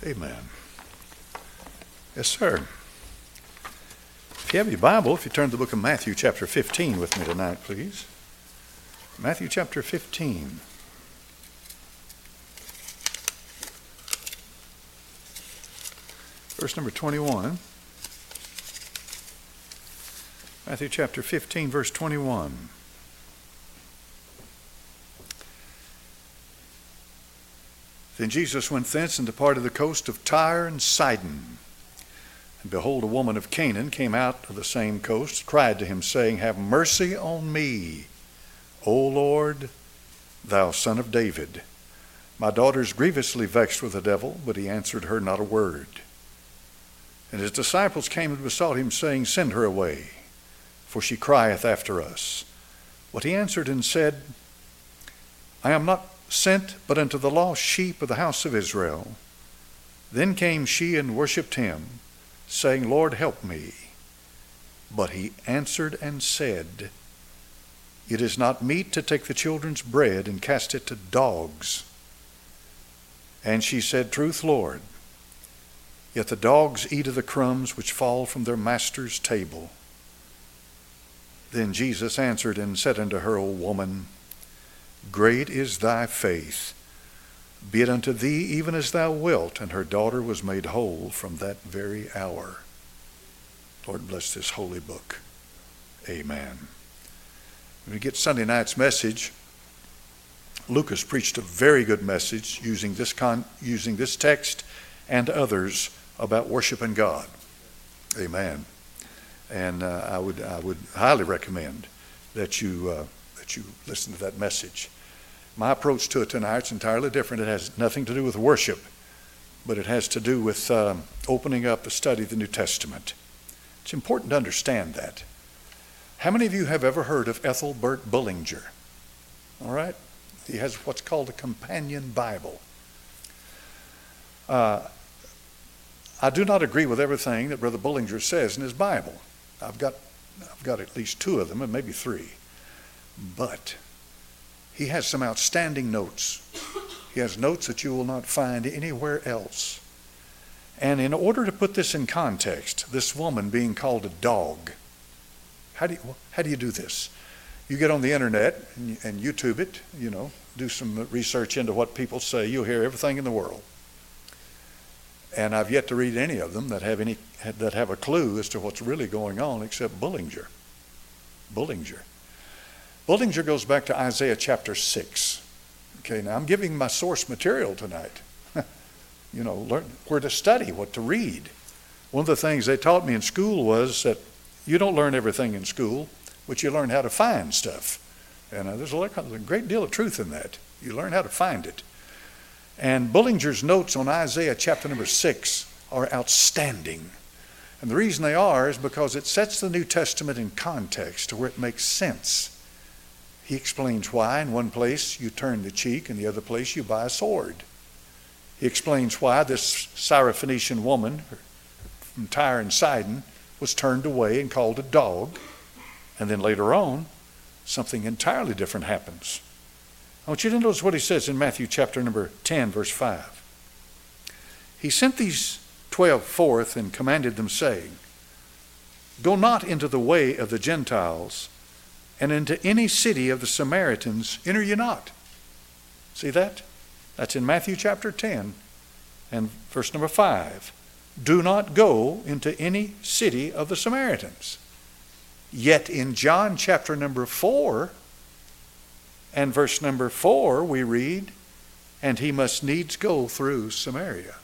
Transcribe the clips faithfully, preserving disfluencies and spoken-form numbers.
Amen. Yes, sir. If you have your Bible, if you turn to the book of Matthew chapter fifteen with me tonight, please. Matthew chapter fifteen. Verse number twenty-one. Matthew chapter fifteen, verse twenty-one. Then Jesus went thence and departed the coast of Tyre and Sidon. And behold, a woman of Canaan came out of the same coast, cried to him, saying, Have mercy on me, O Lord, thou son of David. My daughter is grievously vexed with the devil. But he answered her not a word. And his disciples came and besought him, saying, Send her away, for she crieth after us. But he answered and said, I am not sent but unto the lost sheep of the house of Israel. Then came she and worshipped him, saying, Lord, help me. But he answered and said, It is not meet to take the children's bread and cast it to dogs. And she said, Truth, Lord, yet the dogs eat of the crumbs which fall from their master's table. Then Jesus answered and said unto her, O woman, great is thy faith. Be it unto thee even as thou wilt. And her daughter was made whole from that very hour. Lord, bless this holy book. Amen. When we get Sunday night's message, Lucas preached a very good message using this con- using this text and others about worshiping God. Amen. And uh, I would I would highly recommend that you uh, that you listen to that message. My approach to it tonight is entirely different. It has nothing to do with worship, but it has to do with um, opening up the study of the New Testament. It's important to understand that. How many of you have ever heard of Ethelbert Bullinger? All right? He has what's called a companion Bible. Uh, I do not agree with everything that Brother Bullinger says in his Bible. I've got, I've got at least two of them, and maybe three. But he has some outstanding notes. He has notes that you will not find anywhere else. And in order to put this in context, this woman being called a dog, how do you, how do you do this? You get on the internet and, and YouTube it, you know, do some research into what people say. You'll hear everything in the world. And I've yet to read any of them that have any that have a clue as to what's really going on except Bullinger. Bullinger. Bullinger goes back to Isaiah chapter six. Okay, now I'm giving my source material tonight. You know, learn where to study, what to read. One of the things they taught me in school was that you don't learn everything in school, but you learn how to find stuff. And uh, there's a, lot, a great deal of truth in that. You learn how to find it. And Bullinger's notes on Isaiah chapter number six are outstanding. And the reason they are is because it sets the New Testament in context to where it makes sense. He explains why in one place you turn the cheek, and the other place you buy a sword. He explains why this Syrophoenician woman from Tyre and Sidon was turned away and called a dog. And then later on, something entirely different happens. I want you to notice what he says in Matthew chapter number ten, verse five. He sent these twelve forth and commanded them, saying, Go not into the way of the Gentiles, and into any city of the Samaritans enter ye not. See that? That's in Matthew chapter ten and verse number five. Do not go into any city of the Samaritans. Yet in John chapter number four and verse number four we read, and he must needs go through Samaria.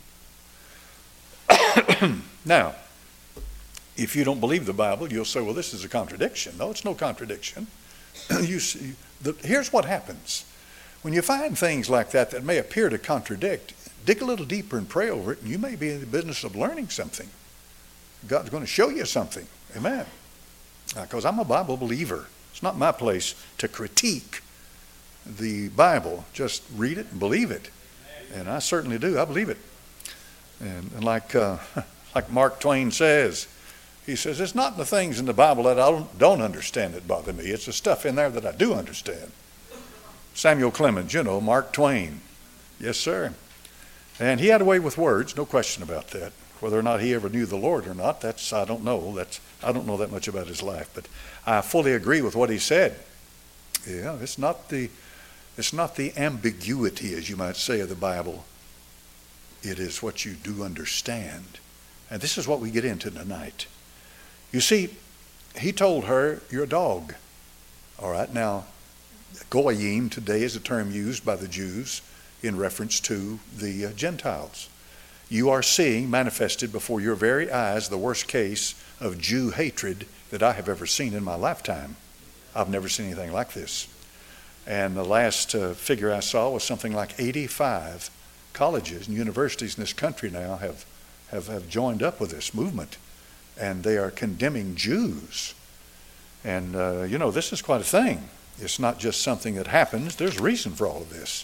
Now, if you don't believe the Bible, you'll say, well, this is a contradiction. No, it's no contradiction. you see, the, here's what happens. When you find things like that that may appear to contradict, dig a little deeper and pray over it, and you may be in the business of learning something. God's going to show you something. Amen. Because I'm a Bible believer. It's not my place to critique the Bible. Just read it and believe it. And I certainly do. I believe it. And, and like uh, like Mark Twain says, he says, it's not the things in the Bible that I don't, don't understand that bother me. It's the stuff in there that I do understand. Samuel Clemens, you know, Mark Twain. Yes, sir. And he had a way with words, no question about that. Whether or not he ever knew the Lord or not, that's I don't know. That's I don't know that much about his life, but I fully agree with what he said. Yeah, it's not the it's not the ambiguity, as you might say, of the Bible. It is what you do understand. And this is what we get into tonight. You see, he told her, you're a dog. All right, now, goyim today is a term used by the Jews in reference to the uh, Gentiles. You are seeing manifested before your very eyes the worst case of Jew hatred that I have ever seen in my lifetime. I've never seen anything like this. And the last uh, figure I saw was something like eighty-five colleges and universities in this country now have, have, have joined up with this movement. And they are condemning Jews. And, uh, you know, this is quite a thing. It's not just something that happens. There's reason for all of this.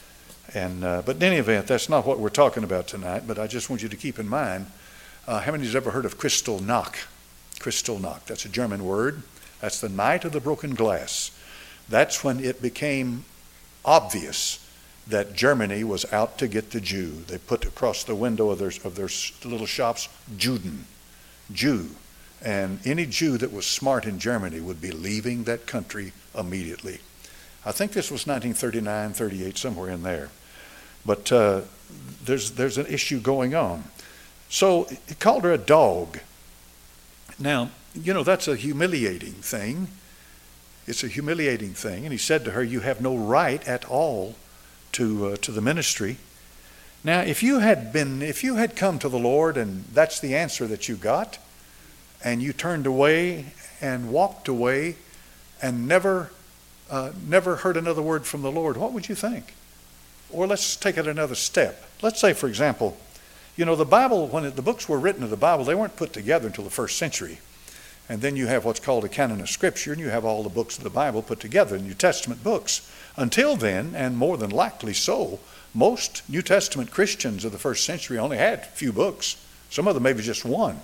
And uh, but in any event, that's not what we're talking about tonight. But I just want you to keep in mind, uh, how many has ever heard of Kristallnacht? Kristallnacht, that's a German word. That's the night of the broken glass. That's when it became obvious that Germany was out to get the Jew. They put across the window of their, of their little shops, Juden, Jew. And any Jew that was smart in Germany would be leaving that country immediately. I think this was nineteen thirty-nine, thirty-eight, somewhere in there. But uh, there's there's an issue going on. So he called her a dog. Now, you know, that's a humiliating thing. It's a humiliating thing. And he said to her, you have no right at all to uh, to the ministry. Now, if you had been, if you had come to the Lord and that's the answer that you got, and you turned away and walked away and never uh, never heard another word from the Lord, what would you think? Or let's take it another step. Let's say, for example, you know, the Bible, when it, the books were written of the Bible, they weren't put together until the first century. And then you have what's called a canon of Scripture, and you have all the books of the Bible put together, New Testament books. Until then, and more than likely so, most New Testament Christians of the first century only had a few books. Some of them maybe just one.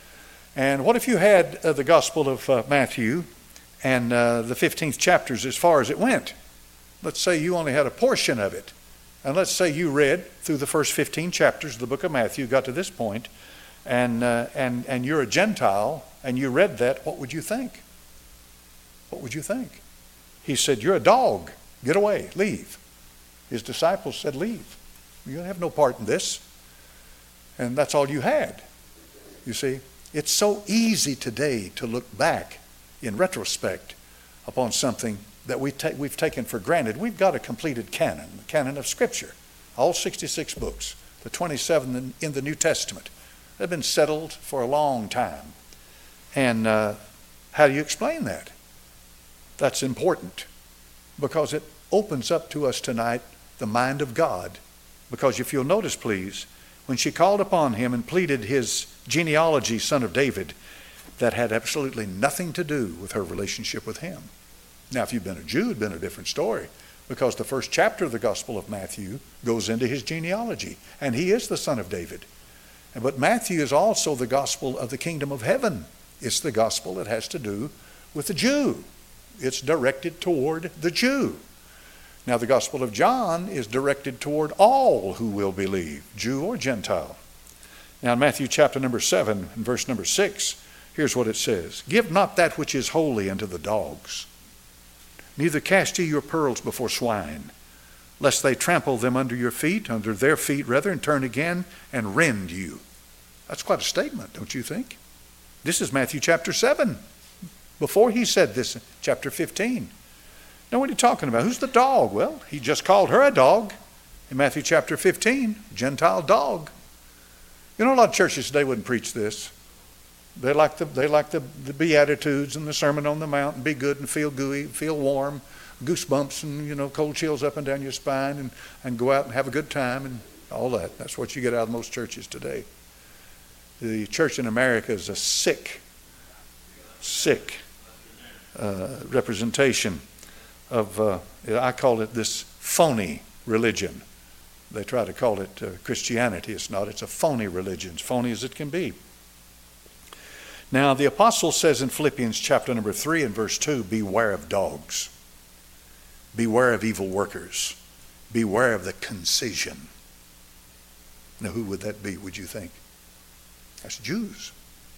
And what if you had uh, the Gospel of uh, Matthew and uh, the fifteenth chapters as far as it went? Let's say you only had a portion of it. And let's say you read through the first fifteen chapters of the book of Matthew, got to this point, and, uh, and, and you're a Gentile, and you read that, what would you think? What would you think? He said, you're a dog. Get away. Leave. His disciples said, leave. You have no part in this. And that's all you had. You see, it's so easy today to look back in retrospect upon something that we ta- we've taken for granted. We've got a completed canon, the canon of Scripture. All sixty-six books, the twenty-seven in, in the New Testament. They've been settled for a long time. And uh, how do you explain that? That's important because it opens up to us tonight the mind of God. Because if you'll notice, please, when she called upon him and pleaded his genealogy, son of David, that had absolutely nothing to do with her relationship with him. Now, if you'd been a Jew, it'd been a different story, because the first chapter of the Gospel of Matthew goes into his genealogy, and he is the son of David. But Matthew is also the gospel of the kingdom of heaven. It's the gospel that has to do with the Jew. It's directed toward the Jew. Now, the Gospel of John is directed toward all who will believe, Jew or Gentile. Now, in Matthew chapter number seven and verse number six, here's what it says. Give not that which is holy unto the dogs, neither cast ye your pearls before swine, lest they trample them under your feet, under their feet rather, and turn again and rend you. That's quite a statement, don't you think? This is Matthew chapter seven. Before he said this, chapter fifteen. Now, what are you talking about? Who's the dog? Well, he just called her a dog in Matthew chapter fifteen, Gentile dog. You know, a lot of churches today wouldn't preach this. They like the they like the, the Beatitudes and the Sermon on the Mount and be good and feel gooey, feel warm, goosebumps and, you know, cold chills up and down your spine, and, and go out and have a good time and all that. That's what you get out of most churches today. The church in America is a sick, sick uh, representation of, uh, I call it this phony religion. They try to call it uh, Christianity. It's not. It's a phony religion, as phony as it can be. Now, the apostle says in Philippians chapter number three and verse two, beware of dogs. Beware of evil workers. Beware of the concision. Now, who would that be, would you think? That's Jews.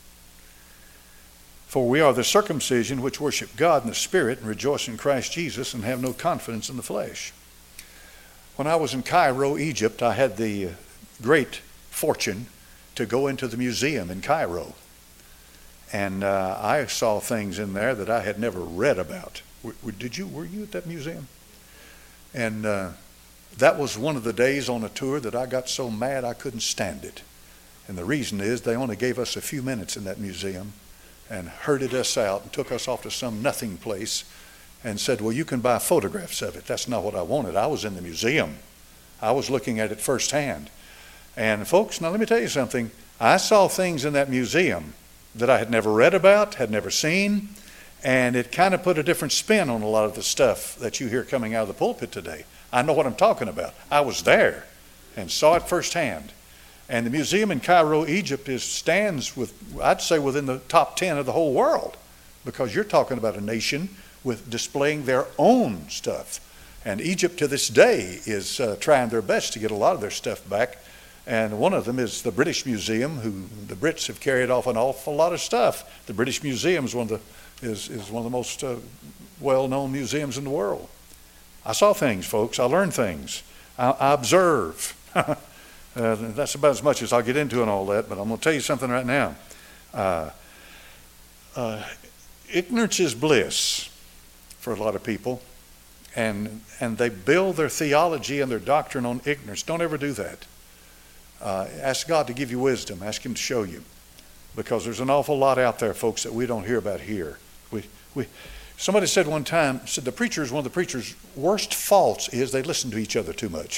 For we are the circumcision which worship God in the Spirit and rejoice in Christ Jesus and have no confidence in the flesh. When I was in Cairo, Egypt, I had the great fortune to go into the museum in Cairo. And uh, I saw things in there that I had never read about. W- w- did you? Were you at that museum? And uh, that was one of the days on a tour that I got so mad I couldn't stand it. And the reason is they only gave us a few minutes in that museum and herded us out and took us off to some nothing place and said, well, you can buy photographs of it. That's not what I wanted. I was in the museum. I was looking at it firsthand. And folks, now let me tell you something. I saw things in that museum that I had never read about, had never seen, and it kind of put a different spin on a lot of the stuff that you hear coming out of the pulpit today. I know what I'm talking about. I was there and saw it firsthand. And the museum in Cairo, Egypt, is stands with, I'd say, within the top ten of the whole world, because you're talking about a nation with displaying their own stuff. And Egypt to this day is uh, trying their best to get a lot of their stuff back. And one of them is the British Museum, who the Brits have carried off an awful lot of stuff. The British Museum is one of the, is, is one of the most uh, well-known museums in the world. I saw things, folks. I learned things. I, I observe. uh, that's about as much as I'll get into and all that, but I'm going to tell you something right now. Uh, uh, ignorance is bliss for a lot of people, and and they build their theology and their doctrine on ignorance. Don't ever do that. Uh, ask God to give you wisdom. Ask Him to show you, because there's an awful lot out there, folks, that we don't hear about here. We we. Somebody said one time, said the preachers, one of the preachers' worst faults is they listen to each other too much.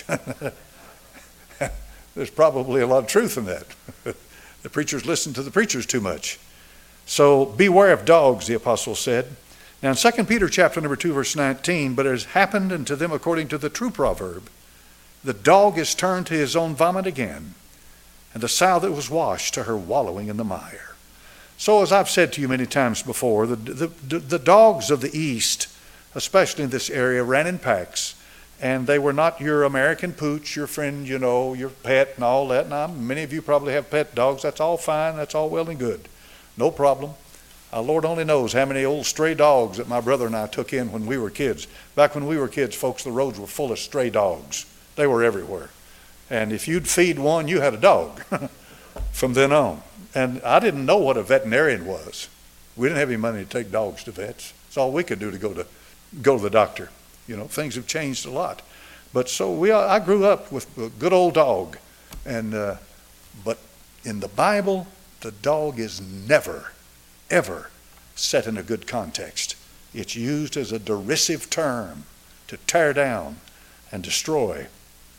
There's probably a lot of truth in that. The preachers listen to the preachers too much. So beware of dogs, the apostle said. Now in Second Peter chapter number two, verse nineteen, but it has happened unto them according to the true proverb, the dog is turned to his own vomit again, and the sow that was washed to her wallowing in the mire. So as I've said to you many times before, the, the, the dogs of the East, especially in this area, ran in packs. And they were not your American pooch, your friend, you know, your pet and all that. Now, many of you probably have pet dogs. That's all fine. That's all well and good. No problem. Uh, Lord only knows how many old stray dogs that my brother and I took in when we were kids. Back when we were kids, folks, the roads were full of stray dogs. They were everywhere. And if you'd feed one, you had a dog from then on. And I didn't know what a veterinarian was. We didn't have any money to take dogs to vets. It's all we could do to go to go to the doctor. You know, things have changed a lot. But so we, I grew up with a good old dog. And uh, but in the Bible, the dog is never, ever set in a good context. It's used as a derisive term to tear down and destroy.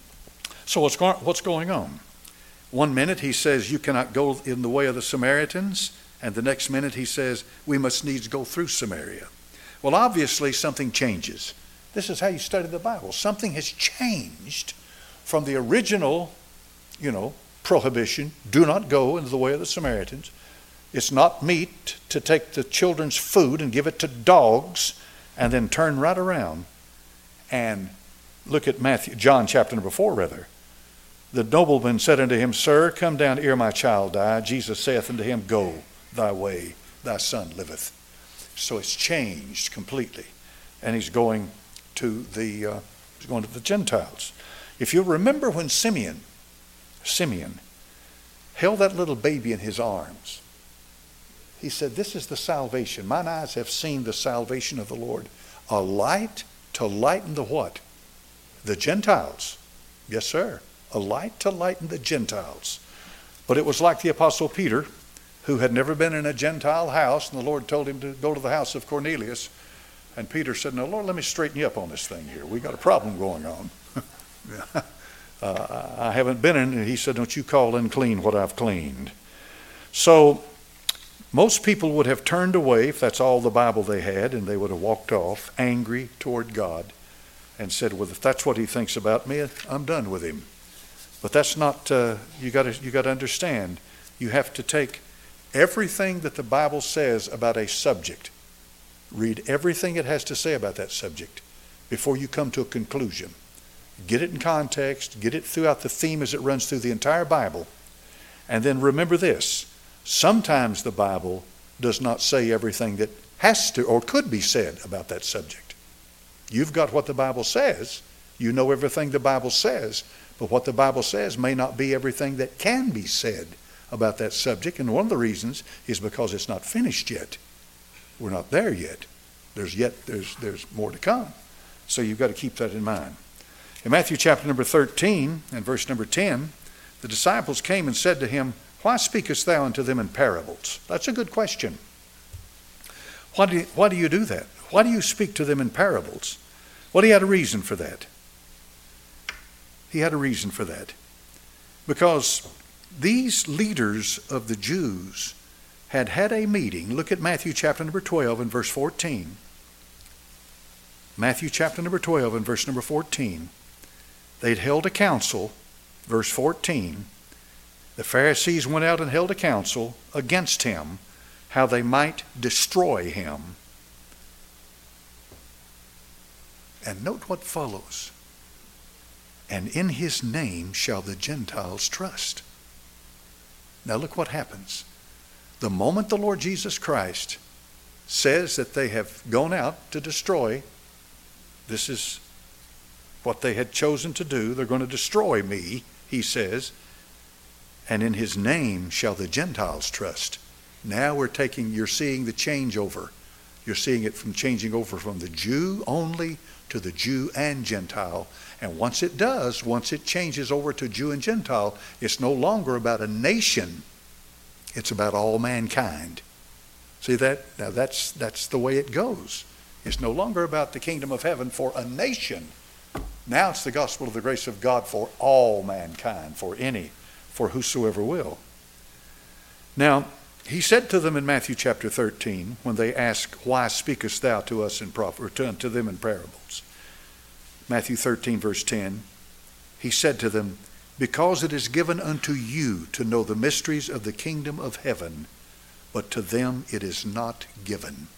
So what's going, what's going on? One minute he says you cannot go in the way of the Samaritans, and the next minute he says we must needs go through Samaria. Well, obviously something changes. This is how you study the Bible. Something has changed from the original, you know, prohibition, do not go into the way of the Samaritans. It's not meet to take the children's food and give it to dogs and then turn right around and look at Matthew, John chapter number four rather. The nobleman said unto him, Sir, come down ere my child die. Jesus saith unto him, Go thy way, thy son liveth. So it's changed completely. And he's going to the uh, he's going to the Gentiles. If you remember when Simeon, Simeon held that little baby in his arms, he said, this is the salvation. Mine eyes have seen the salvation of the Lord. A light to lighten the what? The Gentiles. Yes, sir. A light to lighten the Gentiles. But it was like the Apostle Peter, who had never been in a Gentile house, and the Lord told him to go to the house of Cornelius. And Peter said, no, Lord, let me straighten you up on this thing here. We got a problem going on. uh, I haven't been in, and he said, don't you call unclean what I've cleaned. So most people would have turned away if that's all the Bible they had, and they would have walked off angry toward God and said, well, if that's what he thinks about me, I'm done with him. But that's not, uh, you got to you got to understand, you have to take everything that the Bible says about a subject, read everything it has to say about that subject before you come to a conclusion. Get it in context. Get it throughout the theme as it runs through the entire Bible. And then remember this. Sometimes the Bible does not say everything that has to or could be said about that subject. You've got what the Bible says. You know everything the Bible says. But what the Bible says may not be everything that can be said about that subject. And one of the reasons is because it's not finished yet. We're not there yet. There's yet, there's, there's more to come. So you've got to keep that in mind. In Matthew chapter number thirteen and verse number ten, the disciples came and said to him, "Why speakest thou unto them in parables?" That's a good question. Why do you, why do you do that? Why do you speak to them in parables? Well, he had a reason for that. He had a reason for that. Because these leaders of the Jews had had a meeting. Look at Matthew chapter number twelve and verse fourteen. Matthew chapter number twelve and verse number fourteen. They'd held a council, verse fourteen. The Pharisees went out and held a council against him, how they might destroy him. And note what follows. And in his name shall the Gentiles trust. Now look what happens. The moment the Lord Jesus Christ says that they have gone out to destroy, this is what they had chosen to do. They're going to destroy me, he says. And in his name shall the Gentiles trust. Now we're taking, you're seeing the changeover. You're seeing it from changing over from the Jew only to the Jew and Gentile. And once it does, once it changes over to Jew and Gentile, it's no longer about a nation. It's about all mankind. See that? Now that's, that's the way it goes. It's no longer about the kingdom of heaven for a nation. Now it's the gospel of the grace of God for all mankind, for any, for whosoever will. Now, he said to them in Matthew chapter thirteen, when they asked, "Why speakest thou to us in proph- or to, to them in parables?" Matthew thirteen, verse ten, he said to them, "Because it is given unto you to know the mysteries of the kingdom of heaven, but to them it is not given."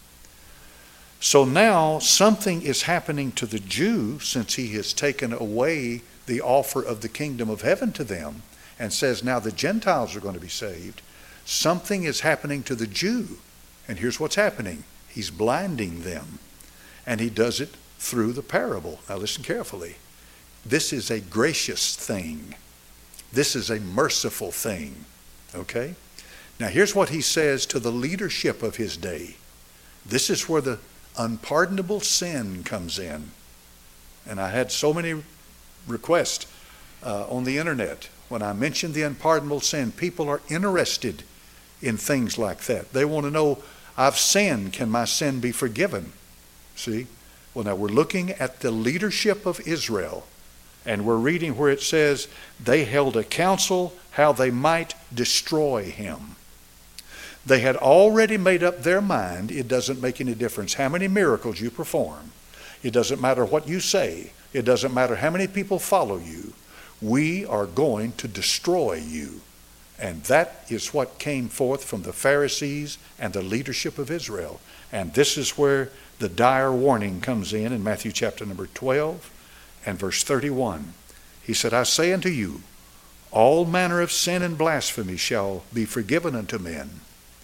So now something is happening to the Jew, since he has taken away the offer of the kingdom of heaven to them and says now the Gentiles are going to be saved. Something is happening to the Jew. And here's what's happening. He's blinding them. And he does it through the parable. Now listen carefully. This is a gracious thing. This is a merciful thing. Okay? Now here's what he says to the leadership of his day. This is where the unpardonable sin comes in. And I had so many requests uh, on the internet. When I mentioned the unpardonable sin, people are interested in things like that. They want to know, I've sinned, can my sin be forgiven? See? Well, now we're looking at the leadership of Israel, and we're reading where it says they held a council how they might destroy him. They had already made up their mind. It doesn't make any difference how many miracles you perform. It doesn't matter what you say. It doesn't matter how many people follow you. We are going to destroy you. And that is what came forth from the Pharisees and the leadership of Israel. And this is where the dire warning comes in in Matthew chapter number twelve and verse thirty-one. He said, "I say unto you, all manner of sin and blasphemy shall be forgiven unto men.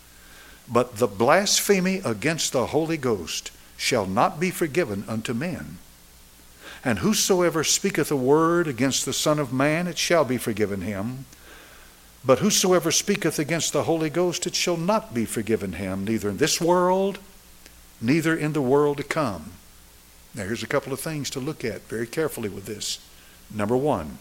But the blasphemy against the Holy Ghost shall not be forgiven unto men. And whosoever speaketh a word against the Son of Man, it shall be forgiven him. But whosoever speaketh against the Holy Ghost, it shall not be forgiven him, neither in this world, neither in the world to come." Now here's a couple of things to look at very carefully with this. Number one,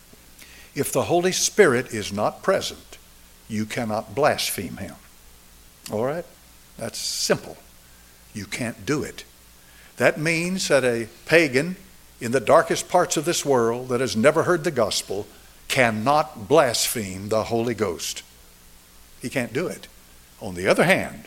if the Holy Spirit is not present, you cannot blaspheme him. All right? That's simple. You can't do it. That means that a pagan in the darkest parts of this world that has never heard the gospel cannot blaspheme the Holy Ghost. He can't do it. On the other hand,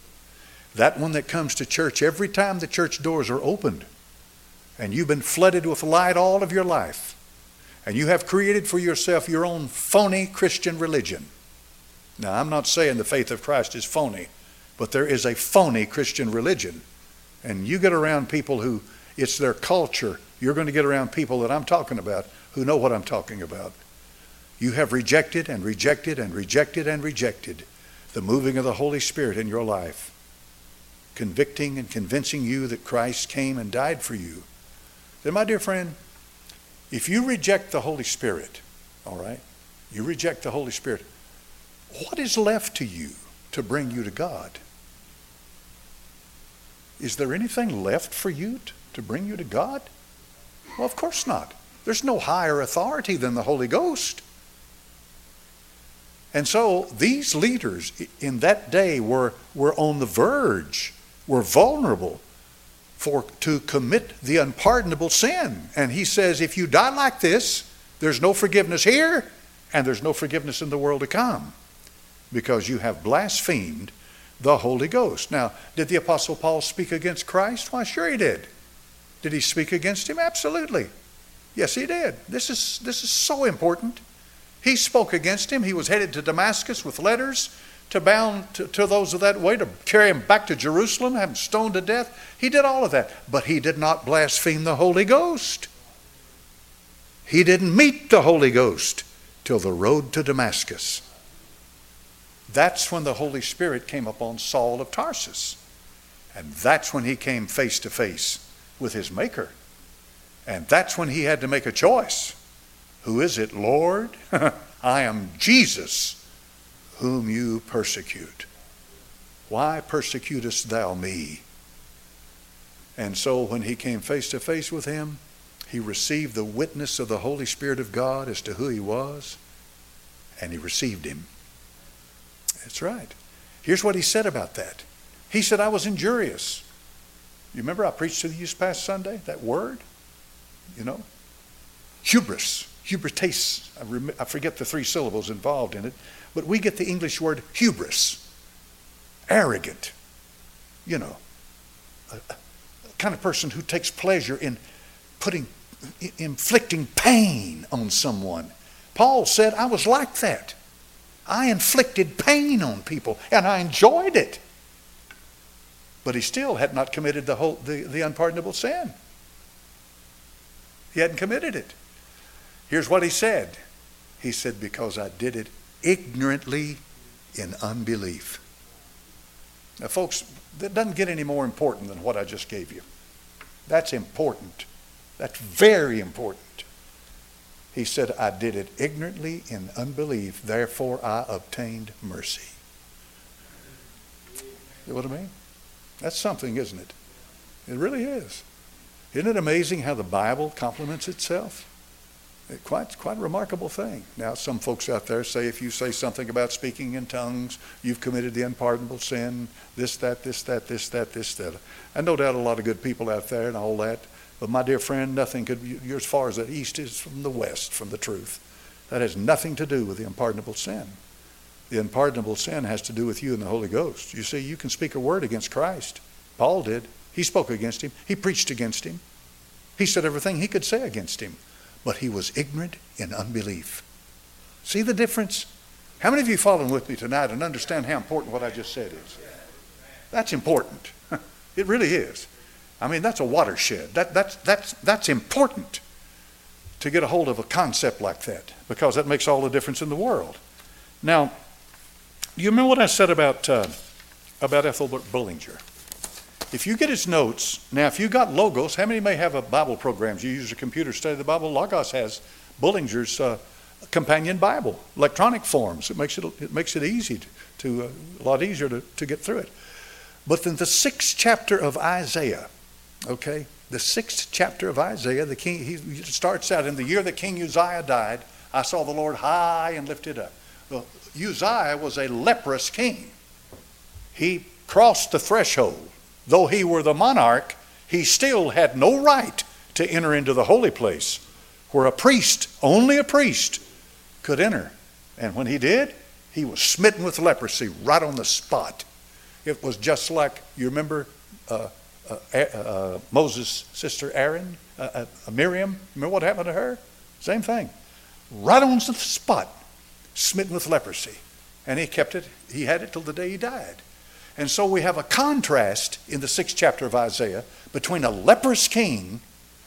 that one that comes to church every time the church doors are opened, and you've been flooded with light all of your life, and you have created for yourself your own phony Christian religion. Now, I'm not saying the faith of Christ is phony, but there is a phony Christian religion. And you get around people who it's their culture You're going to get around people that I'm talking about who know what I'm talking about. You have rejected and rejected and rejected and rejected the moving of the Holy Spirit in your life, convicting and convincing you that Christ came and died for you. Then, my dear friend, if you reject the Holy Spirit, all right, you reject the Holy Spirit, what is left to you to bring you to God? Is there anything left for you to, to bring you to God? Well, of course not. There's no higher authority than the Holy Ghost. And so these leaders in that day were, were on the verge, were vulnerable for to commit the unpardonable sin. And he says, if you die like this, there's no forgiveness here and there's no forgiveness in the world to come, because you have blasphemed the Holy Ghost. Now, did the Apostle Paul speak against Christ? Why, sure he did. Did he speak against him? Absolutely. Yes, he did. This is, this is so important. He spoke against him. He was headed to Damascus with letters to bound to, to those of that way, to carry him back to Jerusalem, have him stoned to death. He did all of that. But he did not blaspheme the Holy Ghost. He didn't meet the Holy Ghost till the road to Damascus. That's when the Holy Spirit came upon Saul of Tarsus. And that's when he came face to face with his Maker. And that's when he had to make a choice. Who is it, Lord? I am Jesus, whom you persecute. Why persecutest thou me? And so when he came face to face with him, he received the witness of the Holy Spirit of God as to who he was, and he received him. That's right. Here's what he said about that. He said, I was injurious. You remember I preached to you this past Sunday, that word? You know? Hubris. Hubritas. I, rem- I forget the three syllables involved in it, but we get the English word hubris. Arrogant. You know. A, a kind of person who takes pleasure in putting, in, inflicting pain on someone. Paul said, I was like that. I inflicted pain on people, and I enjoyed it. But he still had not committed the whole, the, the unpardonable sin. He hadn't committed it. Here's what he said. He said, because I did it ignorantly in unbelief. Now, folks, that doesn't get any more important than what I just gave you. That's important. That's very important. He said, I did it ignorantly in unbelief, therefore I obtained mercy. You know what I mean? That's something, isn't it? It really is. Isn't it amazing how the Bible complements itself? It quite, quite a remarkable thing. Now, some folks out there say if you say something about speaking in tongues, you've committed the unpardonable sin, this, that, this, that, this, that, this, that. And no doubt a lot of good people out there and all that. But my dear friend, nothing could, you're as far as the east is from the west, from the truth. That has nothing to do with the unpardonable sin. The unpardonable sin has to do with you and the Holy Ghost. You see, you can speak a word against Christ. Paul did. He spoke against him. He preached against him. He said everything he could say against him. But he was ignorant in unbelief. See the difference? How many of you following with me tonight and understand how important what I just said is? That's important. It really is. I mean, that's a watershed. That, that's, that's, that's important to get a hold of a concept like that, because that makes all the difference in the world. Now, do you remember what I said about, uh, about Ethelbert Bullinger? If you get his notes, now if you got Logos, how many may have a Bible programs? You use a computer to study the Bible. Logos has Bullinger's uh, companion Bible, electronic forms. It makes it, it, makes it easy to, to uh, a lot easier to, to get through it. But in the sixth chapter of Isaiah, okay, the sixth chapter of Isaiah, the king, he starts out, in the year that King Uzziah died, I saw the Lord high and lifted up. Well, Uzziah was a leprous king. He crossed the threshold. Though he were the monarch, he still had no right to enter into the holy place, where a priest, only a priest, could enter. And when he did, he was smitten with leprosy right on the spot. It was just like, you remember uh, uh, uh, Moses' sister Aaron, uh, uh, Miriam? Remember what happened to her? Same thing. Right on the spot, smitten with leprosy. And he kept it, he had it till the day he died. And so we have a contrast in the sixth chapter of Isaiah between a leprous king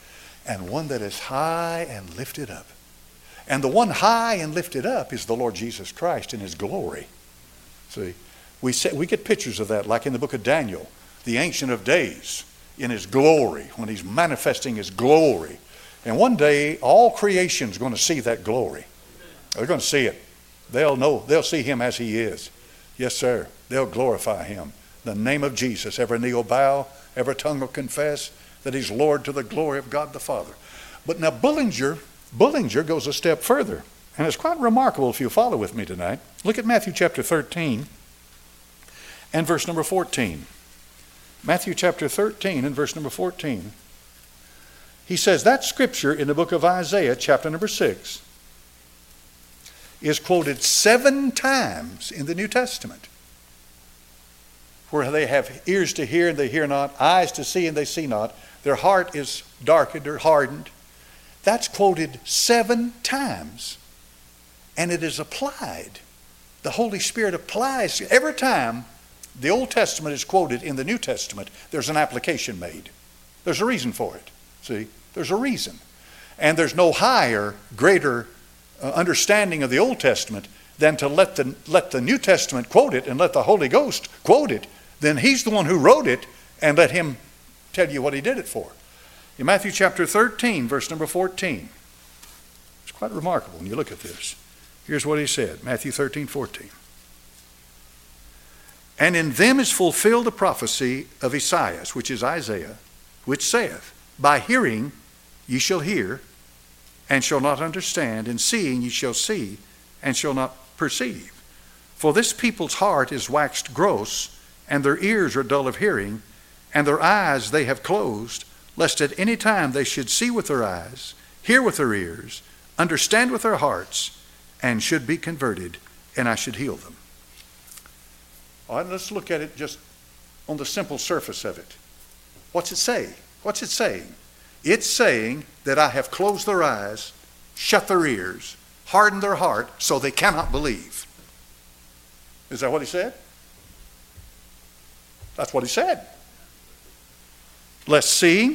and one that is high and lifted up. And the one high and lifted up is the Lord Jesus Christ in his glory. See, we say, we get pictures of that, like in the book of Daniel, the Ancient of Days in his glory, when he's manifesting his glory. And one day, all creation is going to see that glory. They're going to see it. They'll know, they'll see him as he is. Yes, sir. They'll glorify him. The name of Jesus, every knee will bow, every tongue will confess that he's Lord to the glory of God the Father. But now Bullinger, Bullinger goes a step further. And it's quite remarkable if you follow with me tonight. Look at Matthew chapter thirteen and verse number fourteen. Matthew chapter thirteen and verse number fourteen. He says that scripture in the book of Isaiah chapter number six is quoted seven times in the New Testament, where they have ears to hear and they hear not, eyes to see and they see not, their heart is darkened or hardened. That's quoted seven times, and it is applied. The Holy Spirit applies every time the Old Testament is quoted in the New Testament. There's an application made. There's a reason for it. See, there's a reason. And there's no higher, greater uh, understanding of the Old Testament than to let the, let the New Testament quote it and let the Holy Ghost quote it. Then he's the one who wrote it, and let him tell you what he did it for. In Matthew chapter thirteen, verse number fourteen. It's quite remarkable when you look at this. Here's what he said, Matthew thirteen, fourteen. And in them is fulfilled the prophecy of Esaias, which is Isaiah, which saith, by hearing ye shall hear, and shall not understand, and seeing ye shall see, and shall not perceive. For this people's heart is waxed gross, and their ears are dull of hearing, and their eyes they have closed, lest at any time they should see with their eyes, hear with their ears, understand with their hearts, and should be converted, and I should heal them. All right, let's look at it just on the simple surface of it. What's it say? What's it saying? It's saying that I have closed their eyes, shut their ears, hardened their heart, so they cannot believe. Is that what he said? That's what he said. Lest seeing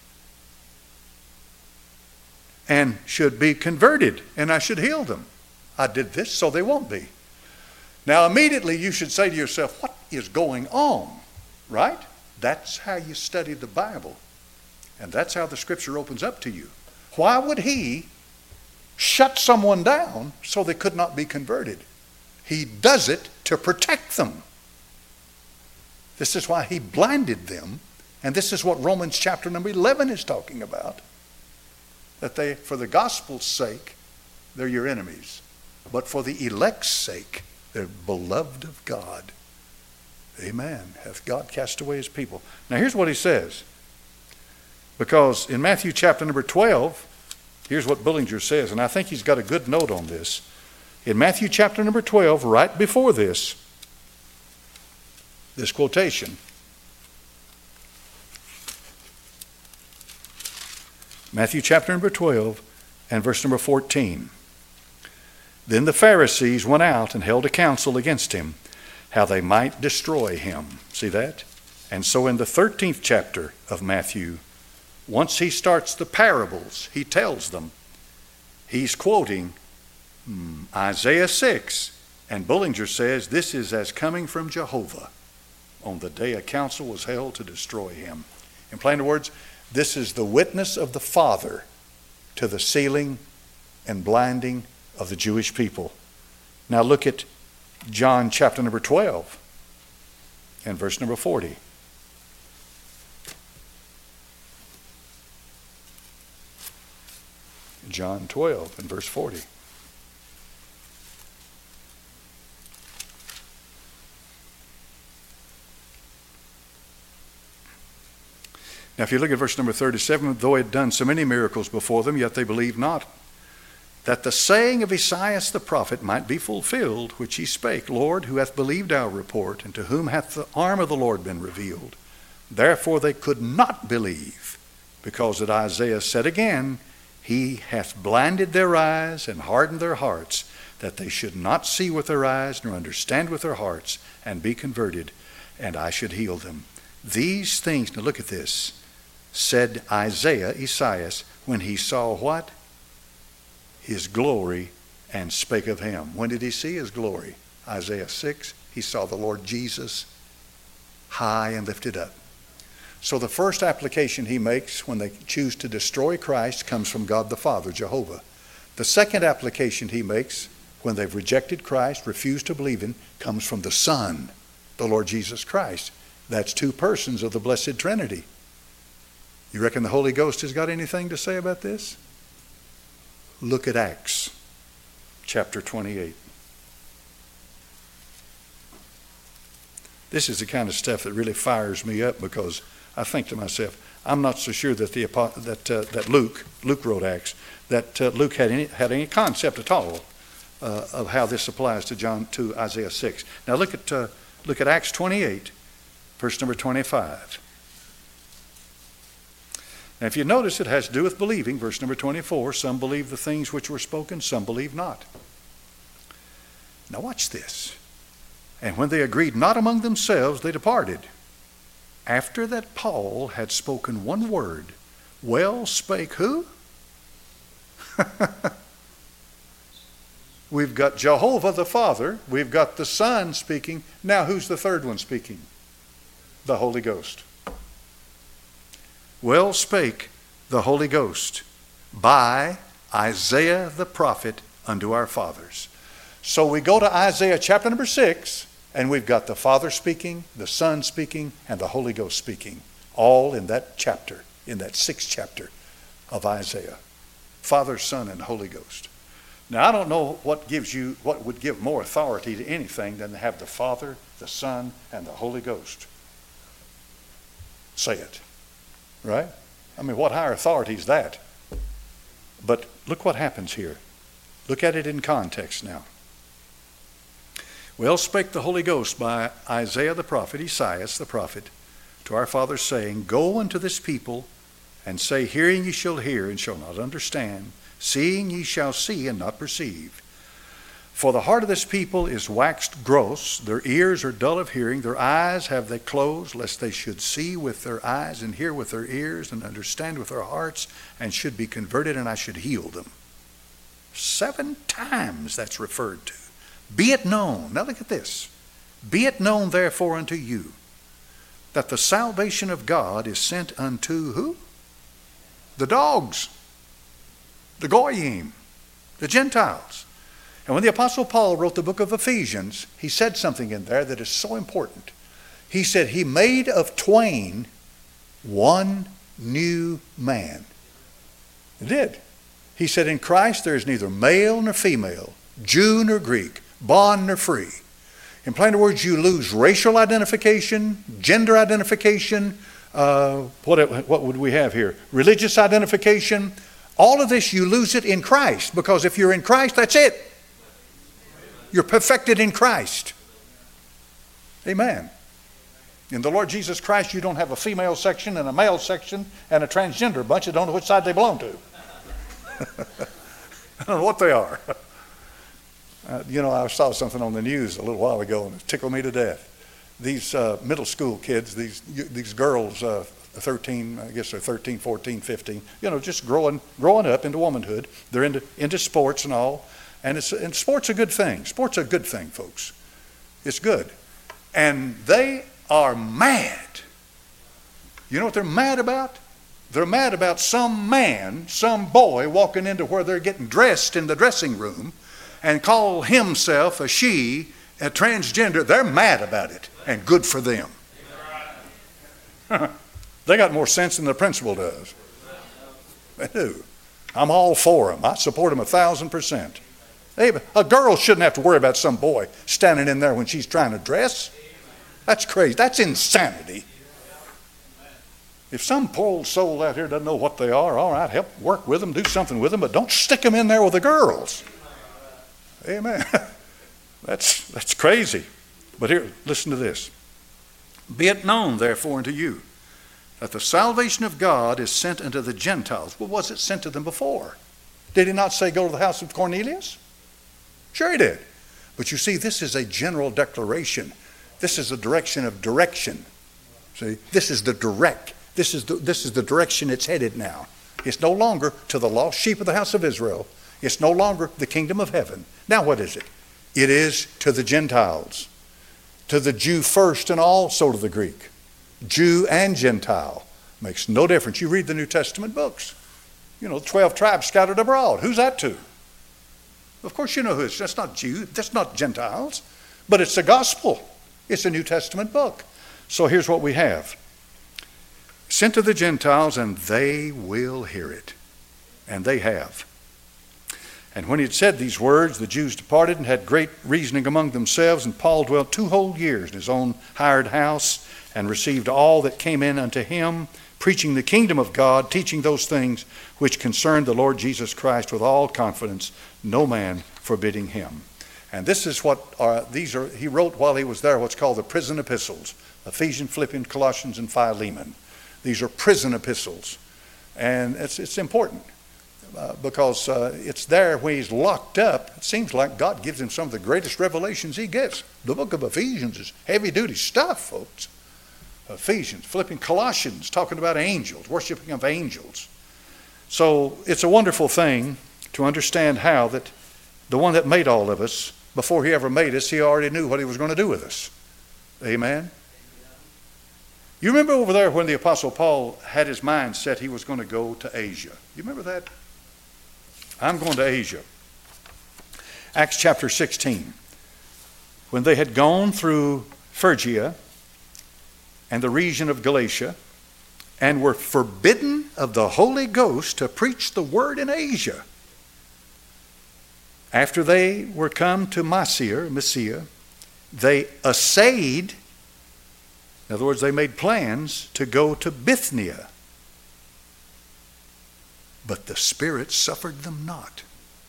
and should be converted, and I should heal them. I did this so they won't be. Now immediately you should say to yourself, what is going on? Right? That's how you study the Bible. And that's how the scripture opens up to you. Why would he shut someone down so they could not be converted? He does it to protect them. This is why he blinded them. And this is what Romans chapter number eleven is talking about. That they, for the gospel's sake, they're your enemies. But for the elect's sake, they're beloved of God. Amen. Hath God cast away his people. Now here's what he says. Because in Matthew chapter number twelve, here's what Bullinger says, and I think he's got a good note on this. In Matthew chapter number twelve, right before this, this quotation, Matthew chapter number twelve and verse number fourteen. Then the Pharisees went out and held a council against him, how they might destroy him. See that? And so in the thirteenth chapter of Matthew, once he starts the parables, he tells them, he's quoting hmm, Isaiah six. And Bullinger says this is as coming from Jehovah on the day a council was held to destroy him. In plain words, this is the witness of the Father to the sealing and blinding of the Jewish people. Now look at John chapter number twelve and verse number forty. John twelve and verse forty. Now if you look at verse number thirty-seven, though he had done so many miracles before them, yet they believed not, that the saying of Esaias the prophet might be fulfilled, which he spake, Lord, who hath believed our report, and to whom hath the arm of the Lord been revealed? Therefore they could not believe, because that Isaiah said again, he hath blinded their eyes and hardened their hearts, that they should not see with their eyes, nor understand with their hearts, and be converted, and I should heal them. These things, now look at this, said Isaiah, Esaias, when he saw what? His glory, and spake of him. When did he see his glory? Isaiah six, he saw the Lord Jesus high and lifted up. So the first application he makes when they choose to destroy Christ comes from God the Father, Jehovah. The second application he makes when they've rejected Christ, refused to believe him, comes from the Son, the Lord Jesus Christ. That's two persons of the Blessed Trinity. You reckon the Holy Ghost has got anything to say about this? Look at Acts chapter twenty-eight. This is the kind of stuff that really fires me up, because I think to myself, I'm not so sure that the that uh, that Luke Luke wrote Acts, that uh, Luke had any had any concept at all uh, of how this applies to John to Isaiah six. Now look at uh, look at Acts twenty-eight, verse number twenty-five. Now if you notice, it has to do with believing. Verse number twenty-four, some believe the things which were spoken, some believe not. Now watch this. And when they agreed not among themselves, they departed. After that Paul had spoken one word, well spake who? We've got Jehovah the Father. We've got the Son speaking. Now who's the third one speaking? The Holy Ghost. Well spake the Holy Ghost by Isaiah the prophet unto our fathers. So we go to Isaiah chapter number six, and we've got the Father speaking, the Son speaking, and the Holy Ghost speaking, all in that chapter, in that sixth chapter of Isaiah. Father, Son, and Holy Ghost. Now, I don't know what gives you, what would give more authority to anything than to have the Father, the Son, and the Holy Ghost say it, right? I mean, what higher authority is that? But look what happens here. Look at it in context now. Well spake the Holy Ghost by Isaiah the prophet, Esaias the prophet, to our fathers, saying, Go unto this people, and say, Hearing ye shall hear, and shall not understand, seeing ye shall see, and not perceive. For the heart of this people is waxed gross, their ears are dull of hearing, their eyes have they closed, lest they should see with their eyes, and hear with their ears, and understand with their hearts, and should be converted, and I should heal them. Seven times that's referred to. Be it known, now look at this. Be it known therefore unto you, that the salvation of God is sent unto who? The dogs, the Goyim, the Gentiles. And when the Apostle Paul wrote the book of Ephesians, he said something in there that is so important. He said he made of twain one new man. He did. He said in Christ there is neither male nor female, Jew nor Greek, bond nor free. In plain words, you lose racial identification, gender identification, uh, what, what would we have here? Religious identification. All of this, you lose it in Christ, because if you're in Christ, that's it. You're perfected in Christ. Amen. In the Lord Jesus Christ, you don't have a female section and a male section and a transgender bunch that don't know which side they belong to. I don't know what they are. Uh, you know, I saw something on the news a little while ago, and it tickled me to death. These uh, middle school kids, these these girls, uh, thirteen, I guess they're thirteen, fourteen, fifteen, you know, just growing growing up into womanhood. They're into into sports and all, and it's and sport's a good thing. Sport's a good thing, folks. It's good, and they are mad. You know what they're mad about? They're mad about some man, some boy walking into where they're getting dressed in the dressing room, and call himself a she, a transgender. They're mad about it, and good for them. They got more sense than the principal does. They do. I'm all for them. I support them a thousand percent. Hey, a girl shouldn't have to worry about some boy standing in there when she's trying to dress. That's crazy. That's insanity. If some poor old soul out here doesn't know what they are, all right, help work with them, do something with them, but don't stick them in there with the girls. Amen. That's that's crazy. But here, listen to this. Be it known, therefore, unto you, that the salvation of God is sent unto the Gentiles. Well, was it sent to them before? Did he not say, go to the house of Cornelius? Sure he did. But you see, this is a general declaration. This is a direction of direction. See, this is the direct. This is the, this is the direction it's headed now. It's no longer to the lost sheep of the house of Israel. It's no longer the kingdom of heaven. Now what is it? It is to the Gentiles. To the Jew first and also to the Greek. Jew and Gentile. Makes no difference. You read the New Testament books. You know, twelve tribes scattered abroad. Who's that to? Of course you know who it is. That's not Jew. That's not Gentiles. But it's the gospel. It's a New Testament book. So here's what we have. Sent to the Gentiles, and they will hear it. And they have. And when he had said these words, the Jews departed and had great reasoning among themselves, and Paul dwelt two whole years in his own hired house, and received all that came in unto him, preaching the kingdom of God, teaching those things which concern the Lord Jesus Christ with all confidence, no man forbidding him. And this is what are, these are, he wrote while he was there, what's called the prison epistles, Ephesians, Philippians, Colossians, and Philemon. These are prison epistles. And it's, it's important uh, because uh, it's there when he's locked up. It seems like God gives him some of the greatest revelations he gets. The book of Ephesians is heavy-duty stuff, folks. Ephesians, Philippians, Colossians, talking about angels, worshiping of angels. So it's a wonderful thing to understand how that the one that made all of us, before he ever made us, he already knew what he was going to do with us. Amen? You remember over there when the Apostle Paul had his mind set he was going to go to Asia. You remember that? I'm going to Asia. Acts chapter sixteen. When they had gone through Phrygia and the region of Galatia, and were forbidden of the Holy Ghost to preach the word in Asia. After they were come to Mysia, Mysia, they essayed, in other words, they made plans to go to Bithynia. But the Spirit suffered them not.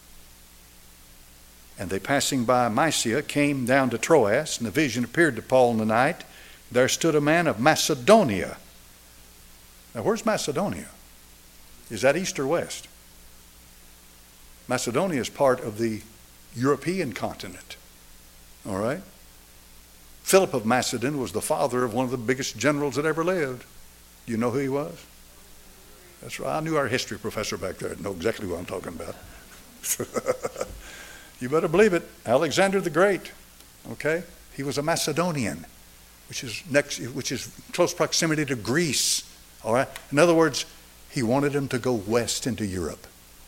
And they, passing by Mysia, came down to Troas, and the vision appeared to Paul in the night. There stood a man of Macedonia. Now, where's Macedonia? Is that east or west? Macedonia is part of the European continent. All right? Philip of Macedon was the father of one of the biggest generals that ever lived. Do you know who he was? That's right. I knew our history professor back there. I'd know exactly what I'm talking about. You better believe it. Alexander the Great. Okay? He was a Macedonian, which is next, which is close proximity to Greece. All right. In other words, he wanted them to go west into Europe.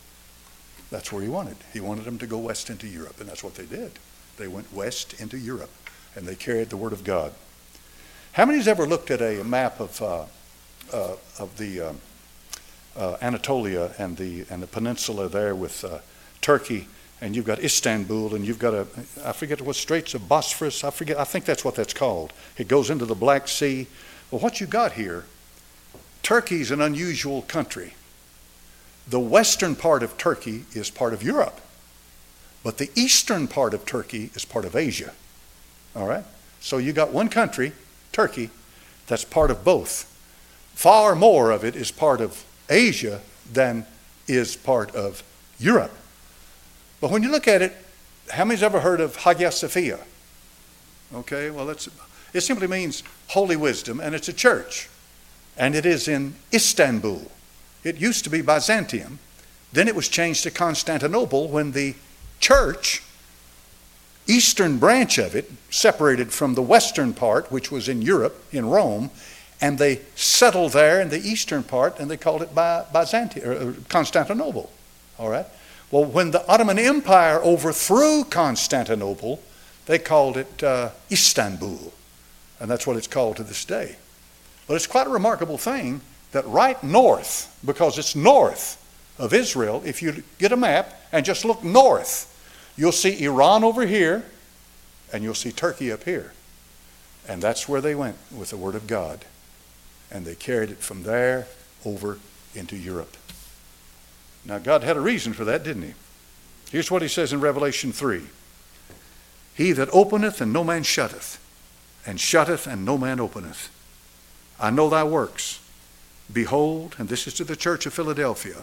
That's where he wanted. He wanted them to go west into Europe, and that's what they did. They went west into Europe, and they carried the word of God. How many has ever looked at a map of uh, uh, of the um, uh, Anatolia and the and the peninsula there with uh, Turkey, and you've got Istanbul, and you've got a I forget what Straits of Bosphorus. I forget. I think that's what that's called. It goes into the Black Sea. Well, what you got here? Turkey's an unusual country. The western part of Turkey is part of Europe, but the eastern part of Turkey is part of Asia. All right? So you got one country, Turkey, that's part of both. Far more of it is part of Asia than is part of Europe. But when you look at it, how many's ever heard of Hagia Sophia? Okay, well, that's, it simply means holy wisdom, and it's a church. And it is in Istanbul. It used to be Byzantium. Then it was changed to Constantinople when the church, eastern branch of it, separated from the western part, which was in Europe, in Rome, and they settled there in the eastern part, and they called it Byzantium, or Constantinople. All right? Well, when the Ottoman Empire overthrew Constantinople, they called it uh, Istanbul. And that's what it's called to this day. But it's quite a remarkable thing that right north, because it's north of Israel, if you get a map and just look north, you'll see Iran over here and you'll see Turkey up here. And that's where they went with the Word of God. And they carried it from there over into Europe. Now, God had a reason for that, didn't he? Here's what he says in Revelation three. He that openeth and no man shutteth, and shutteth and no man openeth. I know thy works. Behold, and this is to the church of Philadelphia,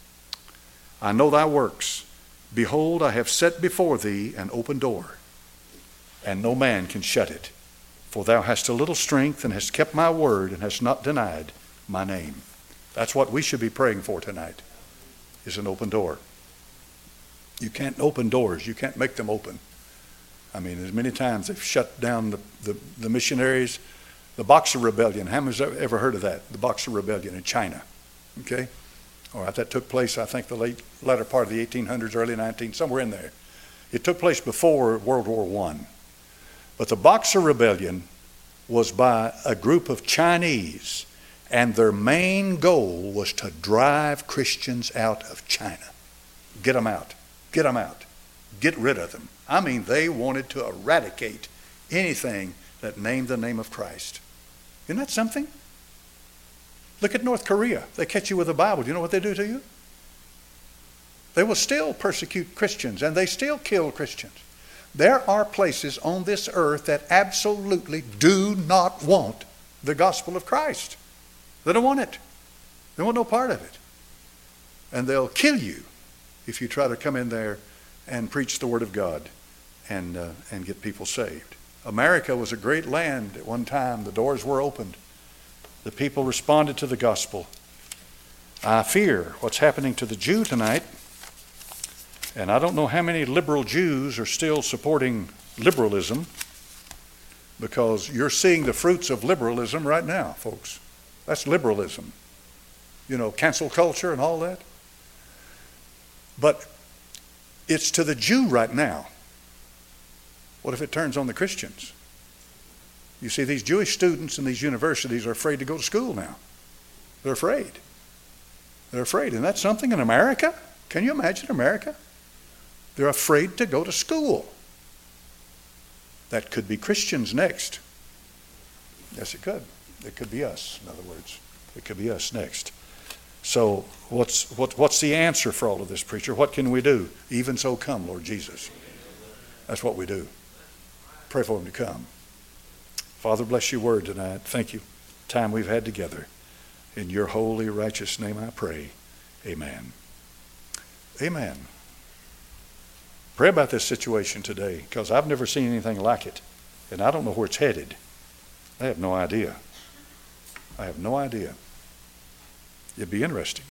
I know thy works. Behold, I have set before thee an open door, and no man can shut it. For thou hast a little strength, and hast kept my word, and hast not denied my name. That's what we should be praying for tonight, is an open door. You can't open doors. You can't make them open. I mean, as many times they've shut down the, the, the missionaries. The Boxer Rebellion, how many's ever heard of that? The Boxer Rebellion in China, okay? All right, that took place, I think, the late, latter part of the eighteen hundreds, early nineteenth, somewhere in there. It took place before World War One. But the Boxer Rebellion was by a group of Chinese, and their main goal was to drive Christians out of China. Get them out. Get them out. Get rid of them. I mean, they wanted to eradicate anything that named the name of Christ. Isn't that something? Look at North Korea. They catch you with the Bible. Do you know what they do to you? They will still persecute Christians, and they still kill Christians. There are places on this earth that absolutely do not want the gospel of Christ. They don't want it. They want no part of it. And they'll kill you if you try to come in there and preach the word of God and, uh, and get people saved. America was a great land at one time. The doors were opened. The people responded to the gospel. I fear what's happening to the Jew tonight. And I don't know how many liberal Jews are still supporting liberalism, because you're seeing the fruits of liberalism right now, folks. That's liberalism. You know, cancel culture and all that. But it's to the Jew right now. What if it turns on the Christians? You see, these Jewish students in these universities are afraid to go to school now. They're afraid. They're afraid. And that's something in America? Can you imagine America? They're afraid to go to school. That could be Christians next. Yes, it could. It could be us, in other words. It could be us next. So what's, what, what's the answer for all of this, preacher? What can we do? Even so come, Lord Jesus. That's what we do. Pray for him to come. Father, bless your word tonight. Thank you. Time we've had together. In your holy, righteous name I pray. Amen. Amen. Pray about this situation today, because I've never seen anything like it. And I don't know where it's headed. I have no idea. I have no idea. It'd be interesting.